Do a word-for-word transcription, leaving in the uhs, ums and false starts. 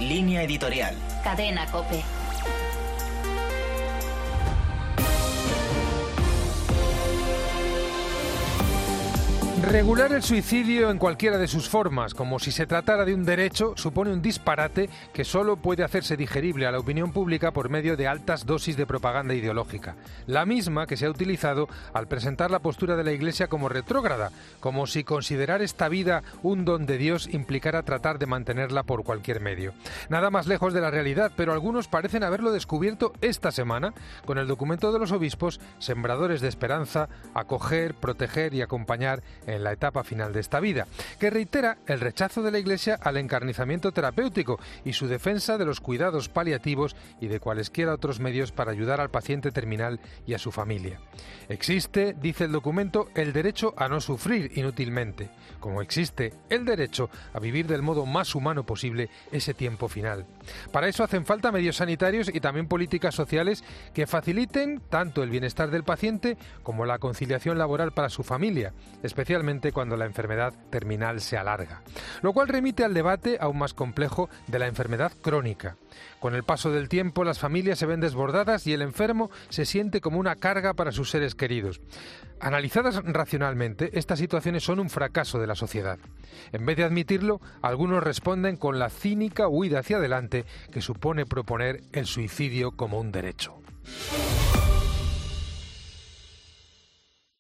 Línea editorial. Cadena COPE. Regular el suicidio en cualquiera de sus formas, como si se tratara de un derecho, supone un disparate que solo puede hacerse digerible a la opinión pública por medio de altas dosis de propaganda ideológica. La misma que se ha utilizado al presentar la postura de la Iglesia como retrógrada, como si considerar esta vida un don de Dios implicara tratar de mantenerla por cualquier medio. Nada más lejos de la realidad, pero algunos parecen haberlo descubierto esta semana con el documento de los obispos, Sembradores de Esperanza, acoger, proteger y acompañar en la etapa final de esta vida, que reitera el rechazo de la Iglesia al encarnizamiento terapéutico y su defensa de los cuidados paliativos y de cualesquiera otros medios para ayudar al paciente terminal y a su familia. Existe, dice el documento, el derecho a no sufrir inútilmente, como existe el derecho a vivir del modo más humano posible ese tiempo final. Para eso hacen falta medios sanitarios y también políticas sociales que faciliten tanto el bienestar del paciente como la conciliación laboral para su familia, especialmente cuando la enfermedad terminal se alarga. Lo cual remite al debate aún más complejo de la enfermedad crónica. Con el paso del tiempo, las familias se ven desbordadas y el enfermo se siente como una carga para sus seres queridos. Analizadas racionalmente, estas situaciones son un fracaso de la sociedad. En vez de admitirlo, algunos responden con la cínica huida hacia adelante que supone proponer el suicidio como un derecho.